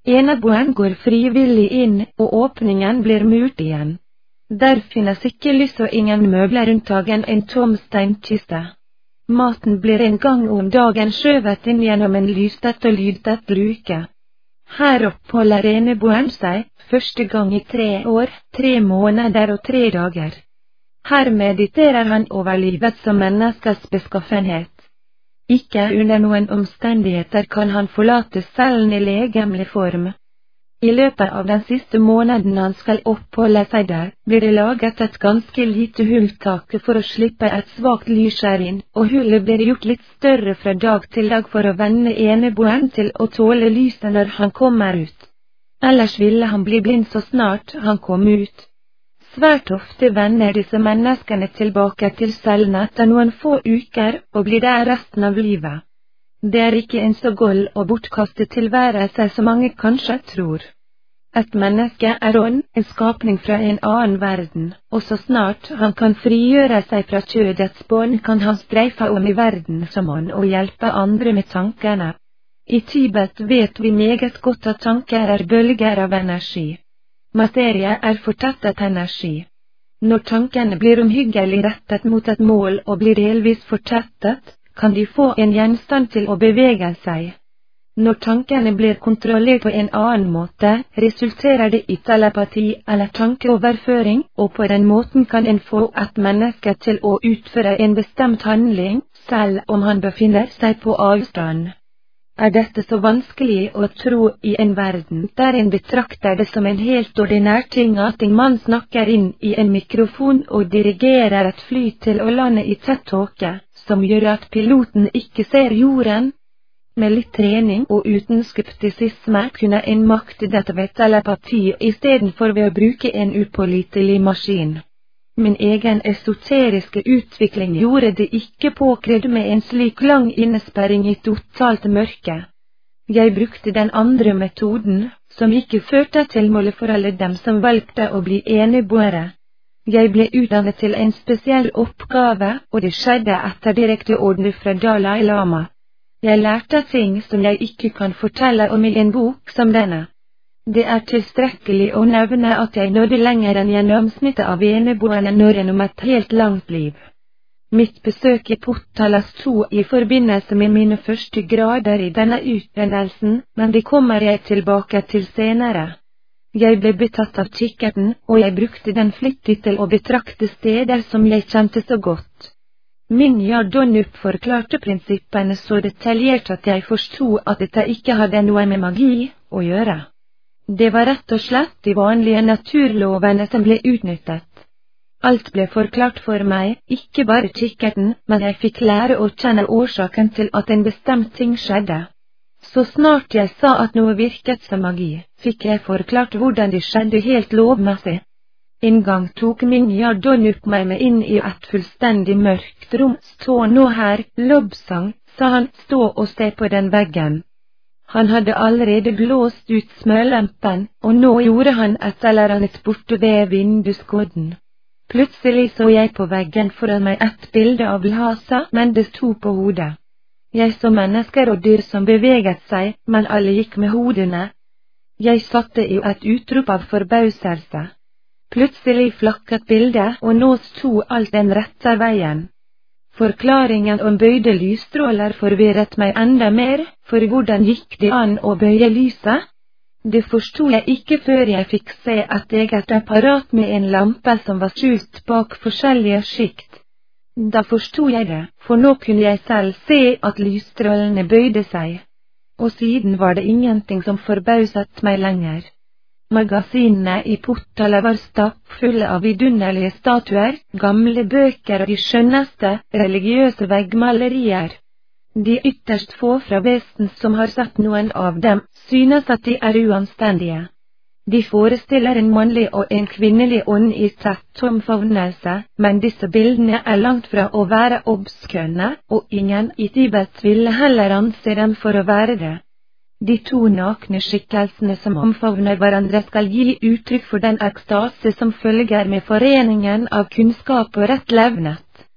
Eneboeren går frivillig inn, og åpningen blir murt igjen. Der finnes ikke lys og ingen møbler unntagen en tom steinkiste. Maten blir en gang om dagen skjøvet inn gjennom en lystett og lydtett luke. Her oppholder eneboeren seg, første gang i 3 år, 3 måneder og 3 dager. Her mediterer han over livet som menneskets beskaffenhet. Ikke under noen omstendigheter kan han forlate cellen i legemlig form. I løpet av den siste måneden han skal oppholde seg der, blir det laget et ganske lite hulltak for å slippe et svakt lys inn, og hullet blir gjort litt større fra dag til dag for å venne eneboeren til å tåle lyset når han kommer ut. Ellers ville han bli blind så snart han kom ut. Svært ofte vender disse menneskene tilbake til cellen etter noen få uker og blir der resten av livet. Det er ikke en så gold og bortkastet tilværelse som mange kanskje tror. Et menneske er ånd, en skapning fra en annen verden, og så snart han kan frigjøre seg fra kjødets bånd kan han streife om i verden som ånd og hjelpe andre med tankene. I Tibet vet vi meget godt at tanker er bølger av energi. Materie er fortettet energi. Når tankene blir omhyggelig rettet mot et mål og blir delvis fortettet, kan de få en gjenstand til å bevege seg. Når tankene blir kontrollert på en annen måte, resulterer det i telepati eller tankeoverføring, og på den måten kan en få et menneske til å utføre en bestemt handling, selv om han befinner seg på avstand. Er dette så vanskelig å tro i en verden der en betrakter det som en helt ordinær ting at en mann snakker inn i en mikrofon og dirigerer et fly til å lande i tett tåke, som gjør at piloten ikke ser jorden? Med litt trening og uten skeptisisme kunne en makte dette ved telepati istedenfor ved å bruke en upålitelig maskin. Min egen esoteriske utvikling gjorde det ikke påkrevd med en slik lang innesperring i totalt mørke. Jeg brukte den andre metoden, som ikke førte til målet for alle dem som valgte å bli eneboere. Jeg ble utdannet til en spesiell oppgave, og det skjedde etter direkte ordre fra Dalai Lama. Jeg lærte ting som jeg ikke kan fortelle om i en bok som denne. Det er tilstrekkelig å nevne at jeg nådde lenger enn gjennomsnittet av eneboerne når gjennom et helt langt liv. Mitt besøk i Potala sto i forbindelse med mine første grader i denne utdannelsen, men det kommer jeg tilbake til senere. Jeg ble betatt av kikkerten, og jeg brukte den flittig til å betrakte steder som jeg kjente så godt. Mingyar Donnup forklarte prinsippene så detaljert at jeg forsto at dette ikke hadde noe med magi å gjøre. Det var rett og slett de vanlige naturlovene som ble utnyttet. Alt ble forklart for meg, ikke bare kikkerten, men jeg fikk lære å kjenne årsaken til at en bestemt ting skjedde. Så snart jeg sa at noe virket som magi, fikk jeg forklart hvordan det skjedde helt lovmessig. En gang tok Mingyar Donnup meg med inn i et fullstendig mørkt rom. Stå nå her, Lobsang, sa han, stå og se på den veggen. Han hadde allerede blåst ut smølempen, og nå gjorde han et eller annet borte ved vinduskodden. Plutselig så jeg på veggen foran meg et bilde av Lhasa, men det sto på hodet. Jeg så mennesker og dyr som beveget seg, men alle gikk med hodene. Jeg satte i et utrop av forbauselse. Plutselig flakket bildet, og nå sto alt den rette veien. Forklaringen om bøyde lysstråler forvirret meg enda mer, for hvordan gikk det an å bøye lyset? Det forstod jeg ikke før jeg fikk se et eget apparat med en lampe som var skjult bak forskjellige skikt. Da forstod jeg det, for nå kunne jeg selv se at lysstrålene bøyde seg. Og siden var det ingenting som forbauset meg lenger. Magasinene i Potala var stappfulle av vidunderlige statuer, gamle bøker og de skjønneste, religiøse veggmalerier. De ytterst få fra Vesten som har sett noen av dem, synes at de er uanstendige. De forestiller en mannlig og en kvinnelig ånd i tett omfavnelse, men disse bildene er langt fra å være obskønne, og ingen i Tibet ville heller anse dem for å være det. De to nakne skikkelsene som omfavner hverandre skal gi uttrykk for den ekstase som følger med foreningen av kunnskap og rett levnet.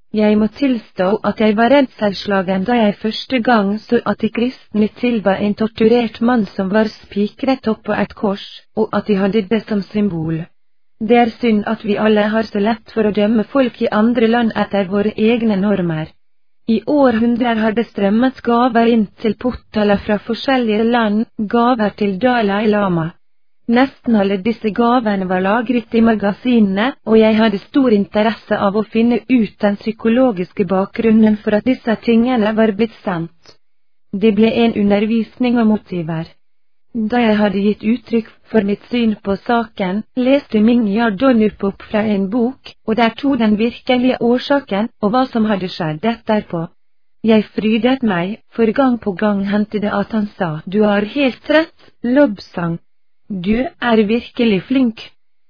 Jeg må tilstå at jeg var redselslagen da jeg første gang så at de kristne tilba en torturert mann som var spikret opp på et kors, og at de hadde det som symbol. Det er synd at vi alle har så lett for å dømme folk i andre land etter våre egne normer. I århundrer har det strømmet gaver inn til Potala fra forskjellige land, gaver til Dalai Lama. Nesten alle disse gavene var lagret i magasinene, og jeg hadde stor interesse av å finne ut den psykologiske bakgrunnen for at disse tingene var blitt sendt. Det ble en undervisning om motiver. Da jeg hadde gitt uttrykk for mitt syn på saken, leste Mingya Donup opp fra en bok, og der tok den virkelige årsaken og hva som hadde skjedd etterpå. Jeg frydet meg, for gang på gang hendte det at han sa, «Du har helt rett, Lobsang. Du er virkelig flink.»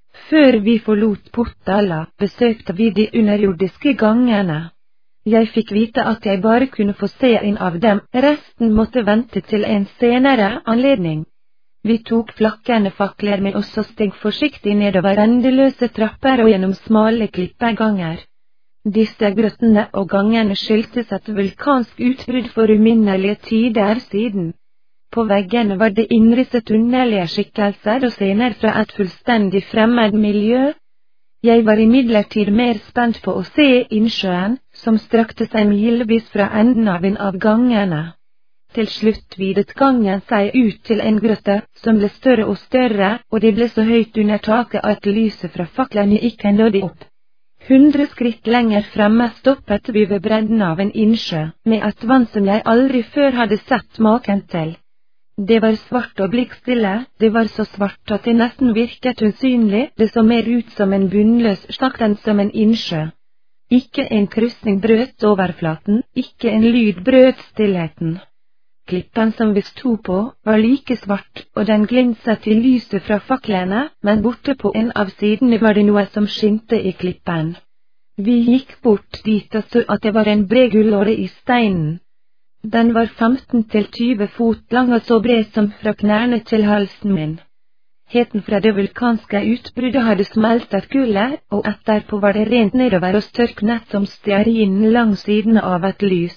Før vi forlot Potala, besøkte vi de underjordiske gangene. Jeg fikk vite at jeg bare kunne få se en av dem, resten måtte vente til en senere anledning. Vi tok flakkende fakler med oss og steg forsiktig nedover endeløse trapper og gjennom smale klippeganger. Disse grottene og gangene skyldtes et vulkansk utbrudd for uminnelige tider siden. På veggene var det innrisset underlige skikkelser og scener fra et fullstendig fremmed miljø. Jeg var imidlertid mer spent på å se innsjøen, som strakte seg milevis fra enden av en av gangene. Til slutt videt gangen seg ut til en grotte, som ble større og større, og det ble så høyt under taket at lyset fra faklene ikke nådde opp. 100 skritt lenger fremme stoppet vi ved bredden av en innsjø, med et vann som jeg aldri før hadde sett maken til. Det var svart og blikkstille, det var så svart at det nesten virket usynlig, det så mer ut som en bunnløs slakt enn som en innsjø. Ikke en krysning brøt overflaten, ikke en lyd brøt stillheten. Klippen som vi sto på, var like svart, og den glinset i lyset fra faklene, men borte på en av sidene var det noe som skinte i klippen. Vi gikk bort dit og så at det var en bred gullåre i steinen. Den var 15 til 20 fot lang og så bred som fra knærne til halsen min. Heten fra det vulkanske utbruddet hadde smeltet gullet, og etterpå var det rent nedover og størknet som stearin langs sidene av et lys.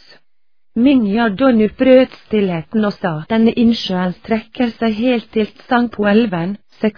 Mingya Donup brøt stillheten og sa, «Denne innsjøen strekker seg helt til Tsangpo-elven,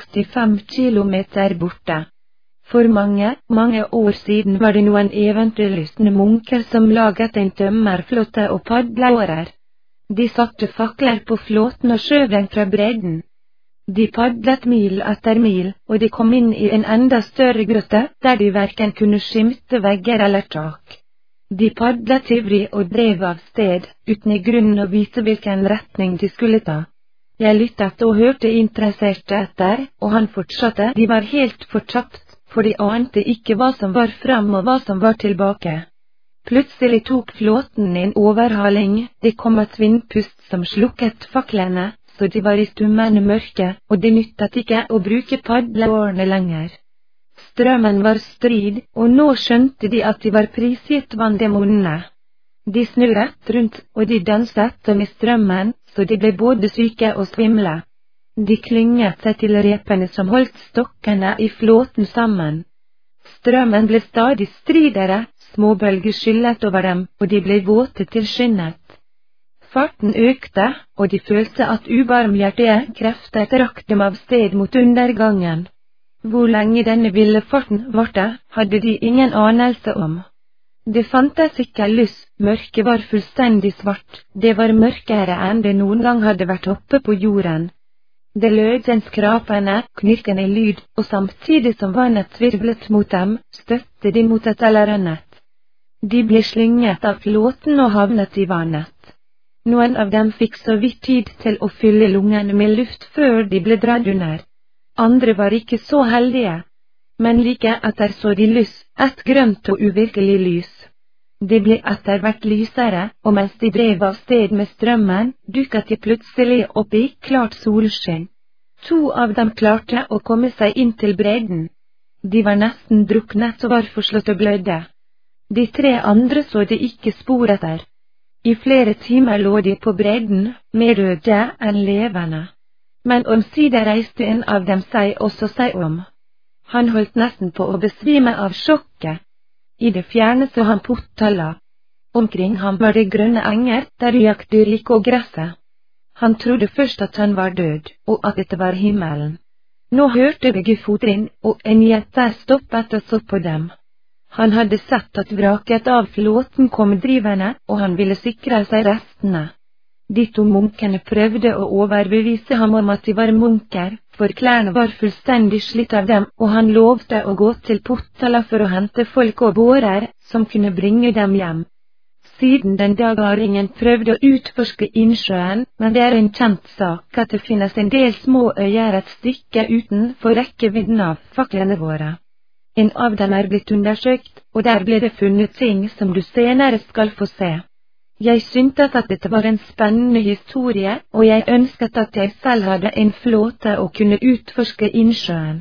65 kilometer borte. For mange, mange år siden var det noen eventyrlystne munker som laget en tømmerflåte og padleårer. De satte fakler på flåten og skjøv den fra bredden. De padlet mil etter mil, og de kom inn i en enda større grotte, der de hverken kunne skimte vegger eller tak. De padlet ivrig og drev av sted, uten i grunnen å vite hvilken retning de skulle ta. Jeg lyttet og hørte interessert etter, og han fortsatte, de var helt fortapt, for de ante ikke hva som var frem og hva som var tilbake. Plutselig tok flåten en overhaling, det kom et vindpust som slukket faklene, så de var i stummende mørke, og det nyttet ikke å bruke padleårene lenger. Strømmen var strid, og nå skjønte de at de var prisgitt vanndemonene. De snurret rundt, og de danset med strømmen, så de ble både syke og svimle. De klynget seg til repene som holdt stokkene i flåten sammen. Strømmen ble stadig stridere, småbølger skyllet over dem, og de ble våte til skinnet. Farten økte, og de følte at ubarmhjertige krefter trakk dem av sted mot undergangen. Hvor lenge denne ville farten varte, hadde de ingen anelse om. Det fantes ikke lys, mørket var fullstendig svart, det var mørkere enn det noen gang hadde vært oppe på jorden. Det lød en skrapende, knirkende lyd, og samtidig som vannet svirvlet mot dem, støtte de mot et eller annet. De ble slynget av flåten og havnet i vannet. Noen av dem fikk så vidt tid til å fylle lungene med luft før de ble dratt under. Andre var ikke så heldige. Men like etter så de lys, et grønt og uvirkelig lys. Det ble etter hvert lysere, og mens de drev av sted med strømmen, dukket de plutselig opp i klart solskinn. 2 av dem klarte å komme seg inn til bredden. De var nesten druknet og var forslått og blødde. De 3 andre så de ikke spor etter. I flere timer lå de på bredden, mer døde enn levende. Men omsider reiste en av dem seg og så seg om. Han holdt nesten på å besvime av sjokket. I det fjerne så han Potala. Omkring ham var det grønne enger, der jaktdyr gikk og gresset. Han trodde først at han var død, og at dette var himmelen. Nå hørte vi fottrinn, og en gjeter stoppet og så på dem. Han hadde sett at vraket av flåten kom drivende, og han ville sikre seg restene. De to munkene prøvde å overbevise ham om at de var munker, for klærne var fullstendig slitt av dem, og han lovte å gå til Potala for å hente folk og bårer, som kunne bringe dem hjem. Siden den dag har ingen prøvd å utforske innsjøen, men det er en kjent sak at det finnes en del små øyer et stykke utenfor rekkevidden av faklene våre. En av dem er blitt undersøkt, og der ble det funnet ting som du senere skal få se. Jeg syntes at dette var en spennende historie, og jeg ønsket at jeg selv hadde en flåte og kunne utforske innsjøen.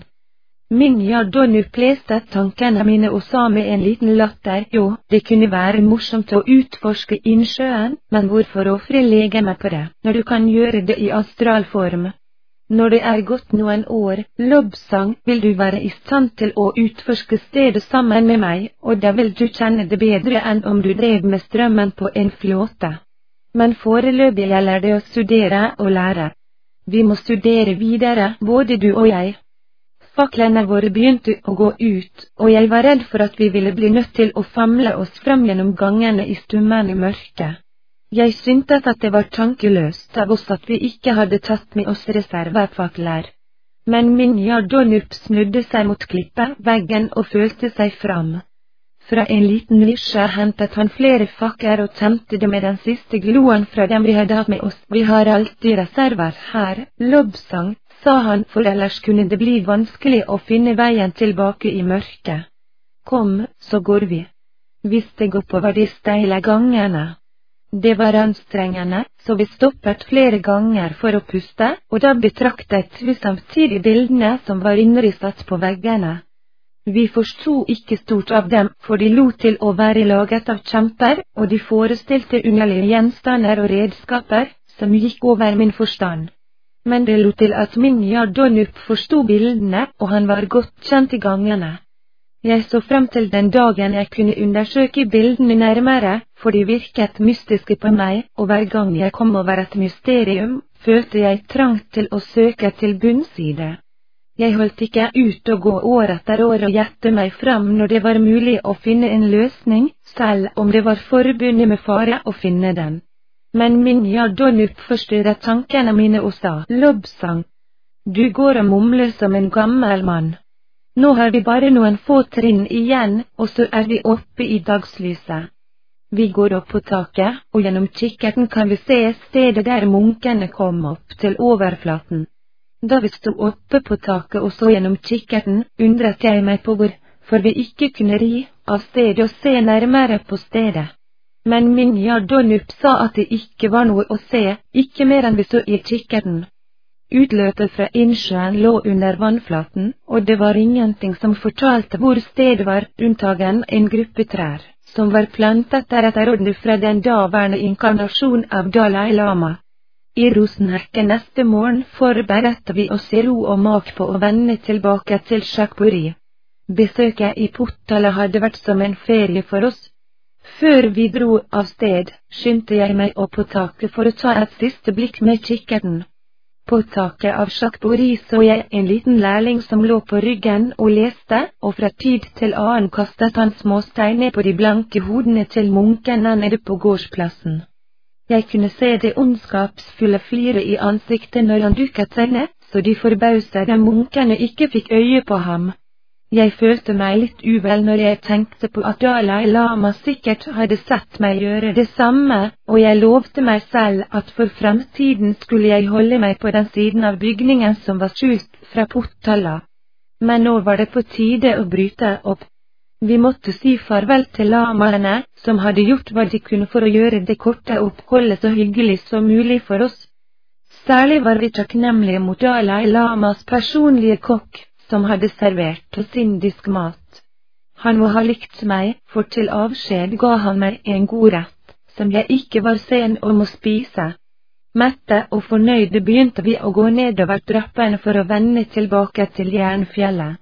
Minja Donnup leste tankene mine og sa med en liten latter, jo, det kunne være morsomt å utforske innsjøen, men hvorfor ofre legemet på det, når du kan gjøre det i astralform? Når det er gått noen år, Lobsang, vil du være i stand til å utforske stedet sammen med meg, og da vil du kjenne det bedre enn om du drev med strømmen på en flåte. Men foreløpig gjelder det å studere og lære. Vi må studere videre, både du og jeg. Faklene våre begynte å gå ut, og jeg var redd for at vi ville bli nødt til å famle oss fram gjennom gangene i stummende mørke. Jeg syntes at det var tankeløst av oss at vi ikke hadde tatt med oss reservefakler. Men Minja Donnup snudde seg mot klippeveggen og følte seg fram. Fra en liten nisje hentet han flere fakler og tente det med den siste gloen fra dem vi hadde hatt med oss. Vi har alltid reserver her, Lobsang, sa han, for ellers kunne det bli vanskelig å finne veien tilbake i mørket. Kom, så går vi. Vi steg oppover de steile gangene. Det var anstrengende, så vi stoppet flere ganger for å puste, og da betraktet vi samtidig bildene som var innrisset på veggene. Vi forsto ikke stort av dem, for de lot til å være laget av kjemper, og de forestilte underlige gjenstander og redskaper, som gikk over min forstand. Men det lot til at Minja Donnup forsto bildene, og han var godt kjent i gangene. Jeg så frem til den dagen jeg kunne undersøke bildene nærmere, for de virket mystiske på meg, og hver gang jeg kom over et mysterium, følte jeg trangt til å søke til bunns i det. Jeg holdt ikke ut å gå år etter år og gjette meg frem når det var mulig å finne en løsning, selv om det var forbundet med fare å finne den. Men Minja Donnup forstyrret tankene mine og sa, Lobsang, du går og mumler som en gammel mann. Nå har vi bare noen få trinn igjen, og så er vi oppe i dagslyset. Vi går opp på taket, og gjennom kikkerten kan vi se stedet der munkene kom opp til overflaten. Da vi stod oppe på taket og så gjennom kikkerten, undret jeg meg på hvorfor vi ikke kunne ri av stedet og se nærmere på stedet. Men Minja Donnup sa at det ikke var noe å se, ikke mer enn vi så i kikkerten. Utløpet fra innsjøen lå under vannflaten, og det var ingenting som fortalte hvor stedet var, unntagen en gruppe trær, som var plantet deretter rådene fra den daværende inkarnasjon av Dalai Lama. I rosenhekken neste morgen forberedte vi oss i ro og mak på å vende tilbake til Shakpuri. Besøket i Potala hadde vært som en ferie for oss. Før vi dro av sted, skyndte jeg meg opp på taket for å ta et siste blikk med kikkerten. På taket av Shakpuri så jeg en liten lærling som lå på ryggen og leste, og fra tid til annen kastet han små steiner på de blanke hodene til munkene nede på gårdsplassen. Jeg kunne se det ondskapsfulle fliret i ansiktet når han dukket seg ned, så de forbausede munkene ikke fikk øye på ham. Jeg følte meg litt uvel når jeg tenkte på at Dalai Lama sikkert hadde sett meg gjøre det samme, og jeg lovte meg selv at for fremtiden skulle jeg holde meg på den siden av bygningen som var skjult fra Potala. Men nå var det på tide å bryte opp. Vi måtte si farvel til lamaene, som hadde gjort hva de kunne for å gjøre det korte oppholdet så hyggelig som mulig for oss. Særlig var vi takknemlige mot Dalai Lamas personlige kokk, som hadde servert oss indisk mat. Han må ha likt meg, for til avskjed ga han meg en god rett, som jeg ikke var sen om å spise. Mette og fornøyde begynte vi å gå nedover trappene for å vende tilbake til Jernfjellet.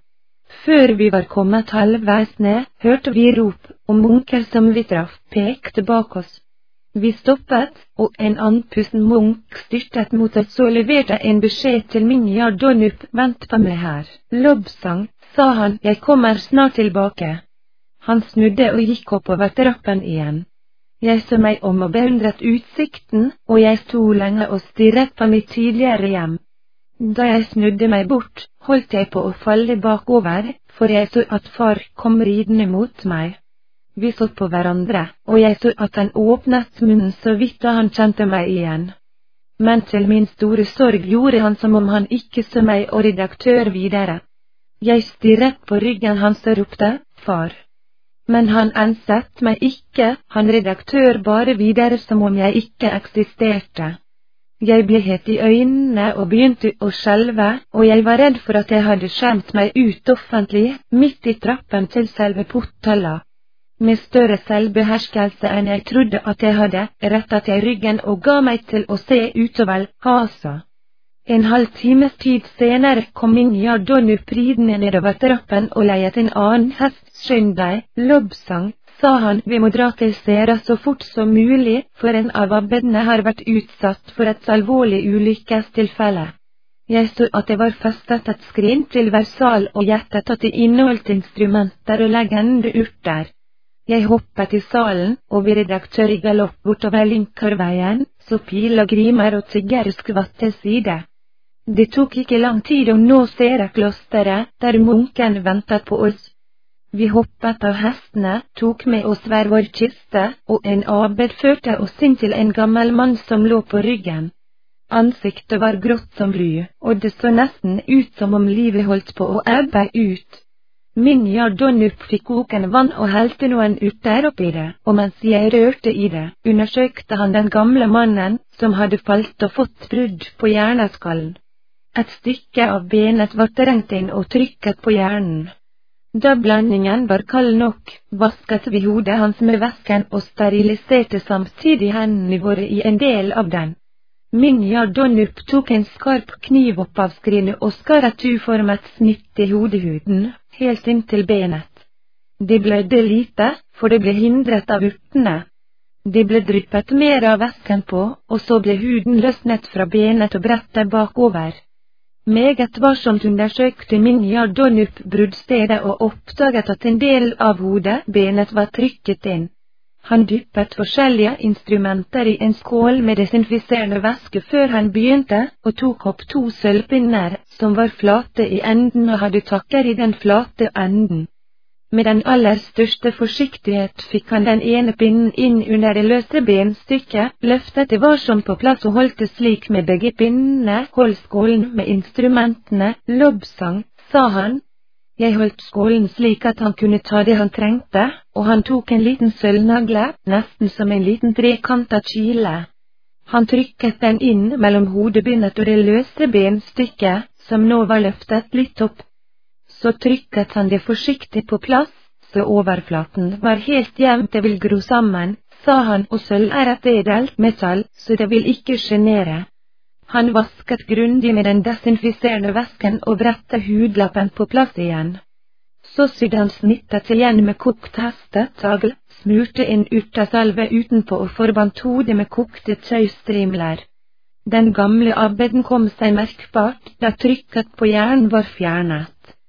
Før vi var kommet halvveis ned, hørte vi rop, og munker som vi traff, pekte bak oss. Vi stoppet, og en andpusten munk styrtet mot oss og leverte en beskjed til Minja Donup, vent på meg her. Lobsang, sa han, jeg kommer snart tilbake. Han snudde og gikk oppover trappen igjen. Jeg så meg om og beundret utsikten, og jeg sto lenge og stirret på mitt tidligere hjem. Da jeg snudde meg bort, holdt jeg på å falle bakover, for jeg så at far kom ridende mot meg. Vi så på hverandre, og jeg så at han åpnet munnen så vidt da han kjente meg igjen. Men til min store sorg gjorde han som om han ikke så meg og redaktør videre. Jeg stirret på ryggen hans og ropte, far. Men han ansett meg ikke, han redaktør bare videre som om jeg ikke eksisterte. Jeg ble het i øynene og begynte å skjelve, og jeg var redd for at jeg hadde skjemt meg ut offentlig, midt i trappen til selve portalla. Med større selvbeherskelse enn jeg trodde at jeg hadde, rettet jeg ryggen og ga meg til å se utover Hasa. En halv times tid senere kom Minja Donup ridende nedover trappen og leiet en annen hest. Skynd deg, Lobsang, sa han, vi må dra til Sera så fort som mulig, for en av abbedene har vært utsatt for et alvorlig ulykkestilfelle. Jeg så at det var festet et skrin til hver sal og gjettet at det inneholdt instrumenter og leggende urter. Jeg hoppet i salen, og vi redaktør i galopp bortover Linkarveien, så pil og grimer og tiggere skvatt til side. Det tok ikke lang tid å nå Sera-klosteret, der munken ventet på oss. Vi hoppet av hestene, tok med oss hver vår kiste, og en abbed førte oss inn til en gammel mann som lå på ryggen. Ansiktet var grått som bly, og det så nesten ut som om livet holdt på å ebbe ut. Minja Donup fikk kokende vann og helte noen urter oppi det, og mens jeg rørte i det, undersøkte han den gamle mannen, som hadde falt og fått brudd på hjerneskallen. Et stykke av benet var trengt inn og trykket på hjernen. Da blandingen var kald nok, vasket vi hodet hans med væsken og steriliserte samtidig hendene våre i en del av den. Minja Donup tok en skarp kniv opp av skrinet og skar et uformet snitt i hodehuden, helt inn til benet. Det blødde lite, for det ble hindret av urtene. Det ble dryppet mer av væsken på, og så ble huden løsnet fra benet og brettet bakover. Meget varsomt undersøkte Minja Donup bruddstedet og oppdaget at en del av hodebenet var trykket inn. Han dyppet forskjellige instrumenter i en skål med desinfiserende væske før han begynte, og tok opp 2 sølvpinner, som var flate i enden og hadde takker i den flate enden. Med den aller største forsiktighet fikk han den ene pinnen inn under det løse benstykket, løftet det varsomt på plass og holdt det slik med begge pinnene, hold skålen med instrumentene, Lobsang, sa han. Jeg holdt skålen slik at han kunne ta det han trengte, og han tok en liten sølvnagle, nesten som en liten trekantet kile. Han trykket den inn mellom hodebindet og det løse benstykket, som nå var løftet litt opp. Så trykket han det forsiktig på plass, så overflaten var helt jevnt, det vil gro sammen, sa han, og sølv et edelt metall, så det vil ikke sjenere. Han vasket grundig med den desinfiserende væsken og brettet hudlappen på plass igjen. Så sydde han snittet igjen med kokt hestetagl, smurte inn urtesalve utenpå og forbandt hodet med kokte tøystrimler. Den gamle abbeden kom seg merkbart, da trykket på hjernen var fjernet.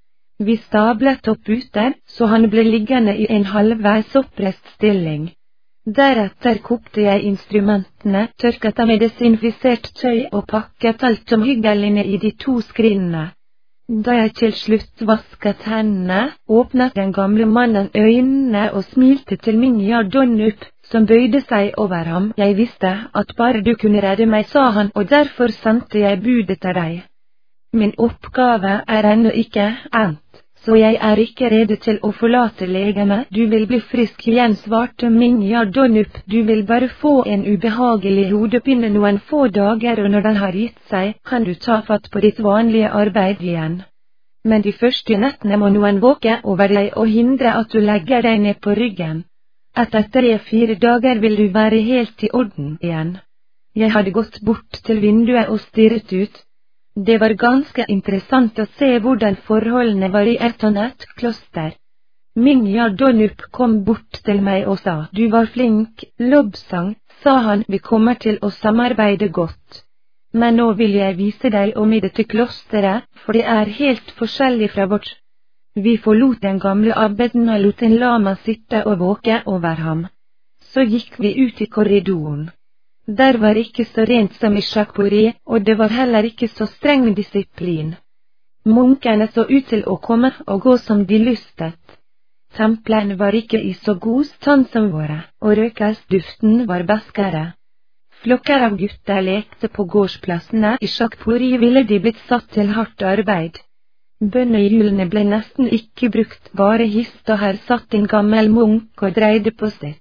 Vi stablet opp urter, så han ble liggende i en halvveis oppreist stilling. Deretter kokte jeg instrumentene, tørket dem med desinfisert tøy og pakket alt som hyggeligene i de 2 skrinene. Da jeg til slutt vasket hendene, åpnet den gamle mannen øynene og smilte til Minja Donup, som bøyde seg over ham. Jeg visste at bare du kunne redde meg, sa han, og derfor sendte jeg budet til deg. Min oppgave er ennå ikke endt, så jeg er ikke rede til å forlate legene. Du vil bli frisk igjen, svarte Minja Donup, du vil bare få en ubehagelig hodepine noen få dager, og når den har gitt seg, kan du ta fatt på ditt vanlige arbeid igjen. Men de første nettene må noen våke over deg og hindre at du legger deg ned på ryggen. Etter 3-4 dager vil du være helt i orden igjen. Jeg hadde gått bort til vinduet og stirret ut. Det var ganske interessant å se hvordan forholdene var i et annet kloster. Mingyar Donup kom bort til meg og sa, «Du var flink, Lobsang», sa han, «vi kommer til å samarbeide godt. Men nå vil jeg vise deg om i dette klosteret, for det er helt forskjellig fra vårt.» Vi forlot den gamle abbeden og lot en lama sitte og våke over ham. Så gikk vi ut i korridoren. Der var ikke så rent som i Shakpuri, og det var heller ikke så streng disiplin. Munkene så ut til å komme og gå som de lystet. Templene var ikke i så god stand som våre, og røkelsduften var beskere. Flokker av gutter lekte på gårdsplassene i Shakpuri, ville de blitt satt til hardt arbeid. Bønnehjulene ble nesten ikke brukt, bare hist og her satt en gammel munk og dreide på sitt.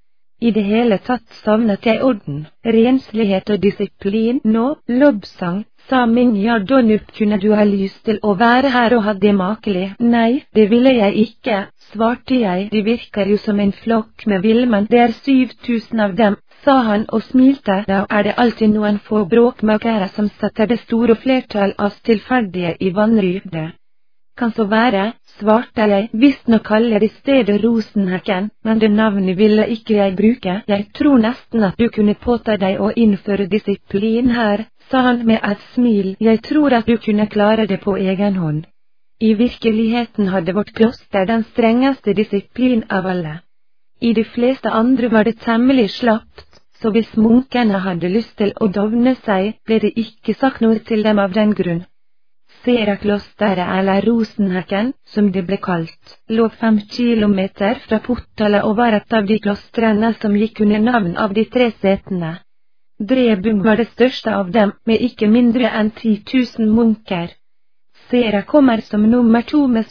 I det hele tatt savnet jeg orden, renslighet og disiplin. Nå, Lobsang, sa Mingyar Donup, kunne du ha lyst til å være her og ha det makelig? Nei, det ville jeg ikke, svarte jeg, de virker jo som en flokk med villmenn, det er 7000 av dem, sa han og smilte. Da er det alltid noen få bråkmakere som setter det store flertall av stillferdige i vanrykte. Kan så være, svarte jeg, visstnok kaller de stedet Rosenhekken, men det navnet ville ikke jeg bruke. Jeg tror nesten at du kunne påta deg å innføre disiplin her, sa han med et smil. Jeg tror at du kunne klare det på egen hånd. I virkeligheten hadde vårt kloster den strengeste disiplin av alle. I de fleste andre var det temmelig slapt, så hvis munkene hadde lyst til å dovne seg, ble det ikke sagt noe til dem av den grunn. Seraklosteret, eller Rosenhekken, som det ble kalt, lå 5 kilometer fra Puttala og var et av de klostrene som gikk under navn av de 3 setene. Drebung var det største av dem, med ikke mindre enn 10 000 munker. Sera kommer som nummer 2 med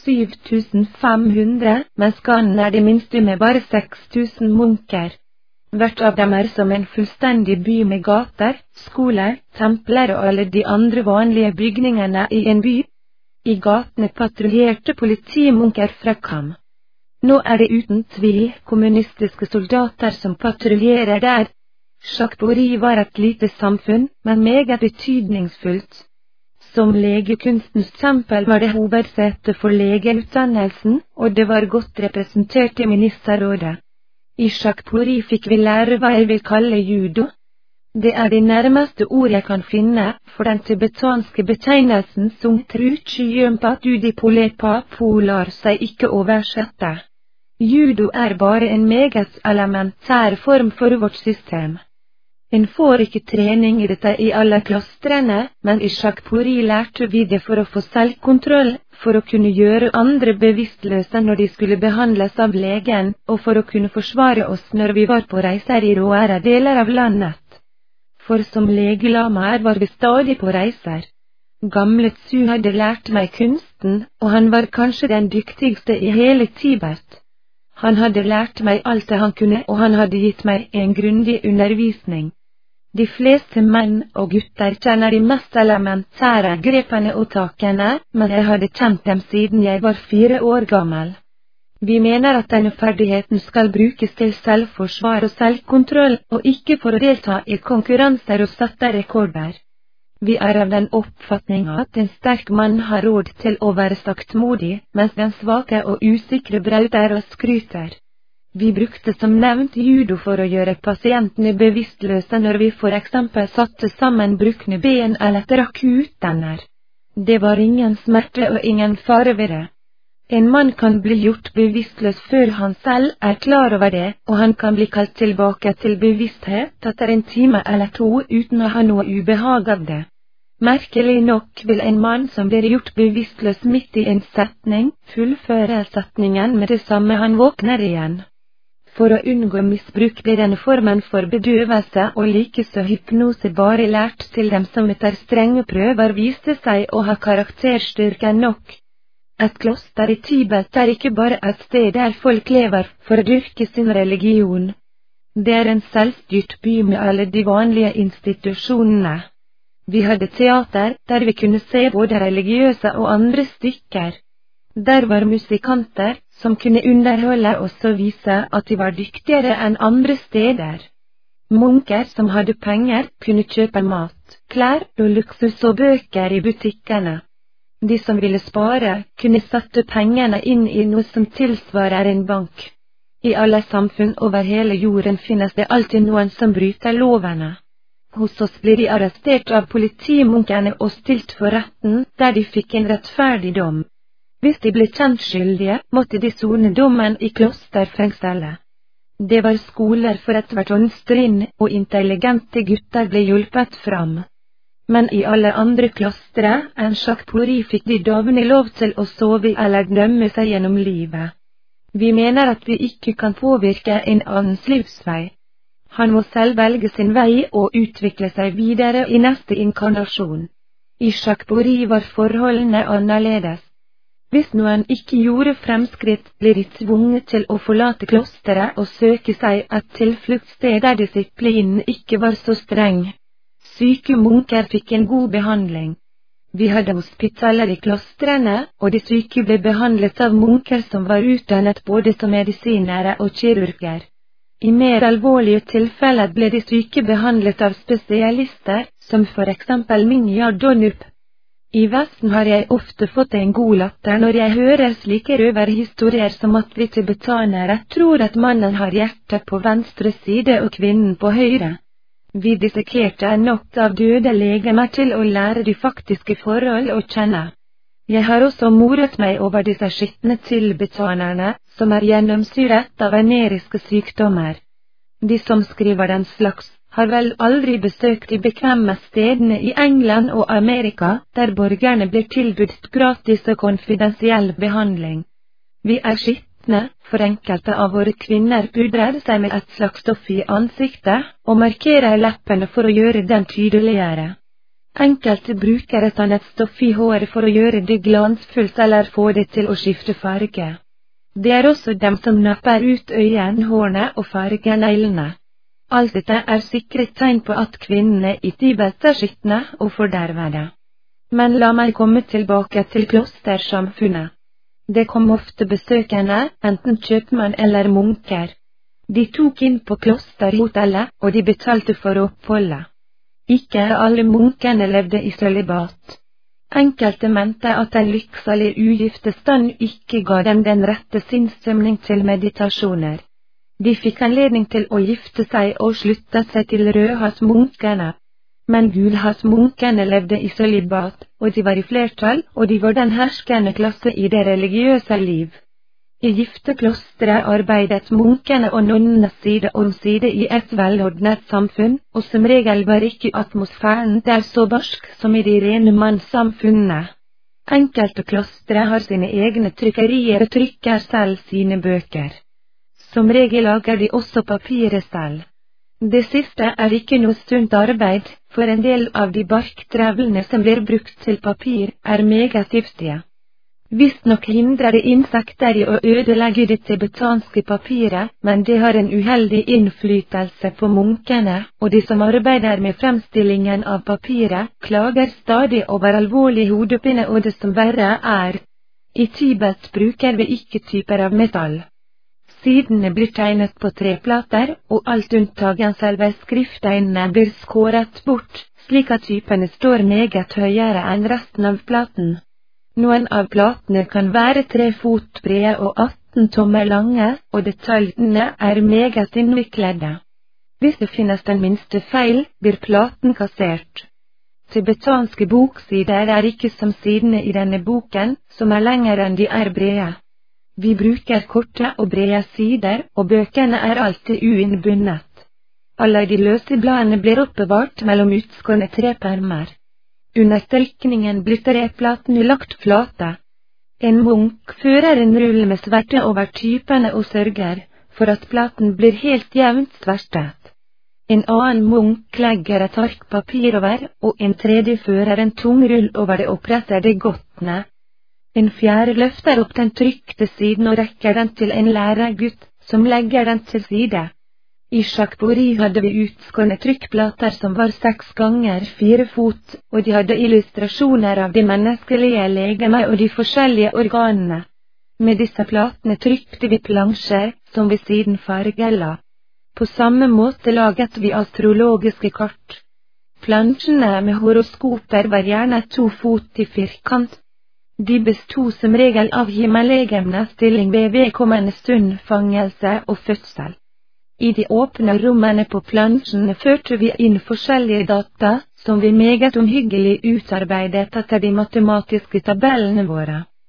7500, mens Skanen er det minste med bare 6000 munker. Hvert av dem er som en fullstendig by med gater, skoler, templer og alle de andre vanlige bygningene i en by. I gatene patruljerte politimunker fra Kam. Nå er det uten tvil kommunistiske soldater som patruljerer der. Shakpuri var et lite samfunn, men meget betydningsfullt. Som legekunstens tempel var det hovedsete for legeutdannelsen, og det var godt representert i ministerrådet. I Shakpuri fikk vi lære hva jeg vil kalle judo. Det er det nærmeste ord jeg kan finne for den tibetanske betegnelsen som Truchiyumpa Tudipolepa lar seg ikke oversette. Judo er bare en meget elementær form for vårt system. En får ikke trening i dette i alle klostrene, men i Shakpuri lærte vi det for å få selvkontroll, for å kunne gjøre andre bevisstløse når de skulle behandles av legen, og for å kunne forsvare oss når vi var på reiser i råere deler av landet. For som legelamaer var vi stadig på reiser. Gamle Tsu hadde lært meg kunsten, og han var kanskje den dyktigste i hele Tibet. Han hadde lært meg alt det han kunne, og han hadde gitt meg en grundig undervisning. De fleste menn og gutter kjenner de mest elementære grepene og takene, men jeg hadde kjent dem siden jeg var 4 år gammel. Vi mener at denne ferdigheten skal brukes til selvforsvar og selvkontroll, og ikke for å delta i konkurranser og sette rekorder. Vi er av den oppfatning at en sterk mann har råd til å være saktmodig, mens den svake og usikre brauter og skryter. Vi brukte som nevnt judo for å gjøre pasientene bevisstløse når vi for eksempel satte sammen brukne ben eller trakk ut tenner. Det var ingen smerte og ingen fare ved det. En mann kan bli gjort bevisstløs før han selv er klar over det, og han kan bli kalt tilbake til bevissthet etter 1 time eller 2 uten å ha noe ubehag av det. Merkelig nok vil en mann som blir gjort bevisstløs midt i en setning, fullføre setningen med det samme han våkner igjen. For å unngå misbruk ble denne formen for bedøvelse og likeså hypnose bare lært til dem som etter strenge prøver viste seg å ha karakterstyrke nok. Et kloster i Tibet er ikke bare et sted der folk lever for å dyrke sin religion. Det er en selvstyrt by med alle de vanlige institusjonene. Vi hadde teater der vi kunne se både religiøse og andre stykker. Der var musikanter som kunne underholde oss og vise at de var dyktigere enn andre steder. Munker som hadde penger, kunne kjøpe mat, klær og luksus og bøker i butikkene. De som ville spare, kunne sette pengene inn i noe som tilsvarer en bank. I alle samfunn over hele jorden finnes det alltid noen som bryter lovene. Hos oss blir de arrestert av politimunkene og stilt for retten, der de fikk en rettferdig dom. Hvis de ble kjent skyldige, måtte de sone dommen i klosterfengselet. Det var skoler for ethvert åndstrinn, og intelligente gutter ble hjulpet fram. Men i alle andre klostre enn Shakpuri fikk de damene lov til å sove eller dømme seg gjennom livet. Vi mener at vi ikke kan påvirke en annens livsvei. Han må selv velge sin vei og utvikle seg videre i neste inkarnasjon. I Shakpuri var forholdene annerledes. Hvis noen ikke gjorde fremskritt, ble de tvunget til å forlate klosteret og søke seg et tilfluktssted der disiplinen ikke var så streng. Syke munker fikk en god behandling. Vi hadde hospitaler i klostrene, og de syke ble behandlet av munker som var utdannet både som medisinere og kirurger. I mer alvorlige tilfeller ble de syke behandlet av spesialister, som for eksempel Minya Donup. I Vesten har jeg ofte fått en god latter når jeg hører slike røverhistorier som at vi tibetanere tror at mannen har hjertet på venstre side og kvinnen på høyre. Vi dissekerte nok av døde legemer til å lære de faktiske forhold å kjenne. Jeg har også moret meg over disse skitne tibetanerne, som gjennomsyret av veneriske sykdommer. De som skriver den slags, har vel aldri besøkt de bekvemme stedene i England og Amerika, der borgerne blir tilbudt gratis og konfidensiell behandling. Vi skitne. For enkelte av våre kvinner pudrer seg med et slags stoff i ansiktet, og markerer leppene for å gjøre den tydeligere. Enkelte bruker et annet stoff i håret for å gjøre det glansfullt eller få det til å skifte farge. Det også dem som napper ut øyenhårene og farger neglene. Alt dette sikret tegn på at kvinnene i Tibet skitne og fordervede. Men la meg komme tilbake til klostersamfunnet. Det kom ofte besøkende, enten kjøpmann eller munker. De tok inn på klosterhotellet, og de betalte for oppholdet. Ikke alle munkene levde i sølibat. Enkelte mente at den lykksalige ugifte stand ikke ga dem den rette sinnsstemning til meditasjoner. De fikk anledning til å gifte seg og sluttet seg til rødhattmunkene. Men gulhattmunkene levde i sølibat, og de var i flertall, og de var den herskende klasse i det religiøse liv. I gifte klostre arbeidet munkene og nonnene side om side i et velordnet samfunn, og som regel var ikke atmosfæren der så barsk som i de rene mannssamfunnene. Enkelte klostre har sine egne trykkerier og trykker selv sine bøker. Som regel lager de også papiret selv. Det siste ikke noe sunt arbeid, for en del av de barktrevlene som blir brukt til papir meget giftige. Visstnok hindrer det insekter i å ødelegge det tibetanske papiret, men det har en uheldig innflytelse på munkene, og de som arbeider med fremstillingen av papiret, klager stadig over alvorlig hodepine og det som verre I Tibet bruker vi ikke typer av metall. Sidene blir tegnet på treplater, og alt unntagen selve skrifttegnene blir skåret bort, slik at typene står meget høyere enn resten av platen. Noen av platene kan være 3 fot brede og 18 tommer lange, og detaljene meget innviklede. Hvis det finnes den minste feil, blir platen kassert. Tibetanske boksider ikke som sidene i denne boken, som lengre enn de brede. Vi bruker korte og brede sider, og bøkene alltid uinnbundet. Alle de løse bladene blir oppbevart mellom utskårne trepermer. Under trykkningen blir treplatene lagt flate. En munk fører en rull med sverte over typene og sørger for at platen blir helt jevnt svertet. En annen munk legger et ark papir over, og en tredje fører en tung rull over det og presser det godt ned. En fjerde løfter opp den trykte siden og rekker den til en læregutt, som legger den til side. I Shakpuri hadde vi utskårne trykkplater som var 6 ganger 4 fot, og de hadde illustrasjoner av de menneskelige legeme og de forskjellige organene. Med disse platene trykte vi plansjer, som vi siden fargela. På samme måte laget vi astrologiske kart. Plansjene med horoskoper var gjerne 2 fot i firkant. De bestod som regel av himmellegemenes stilling ved vedkommendes unnfangelse og fødsel. I de åpne rommene på plansjene førte vi inn forskjellige data, som vi meget omhyggelig utarbeidet etter de matematiske tabellene våre.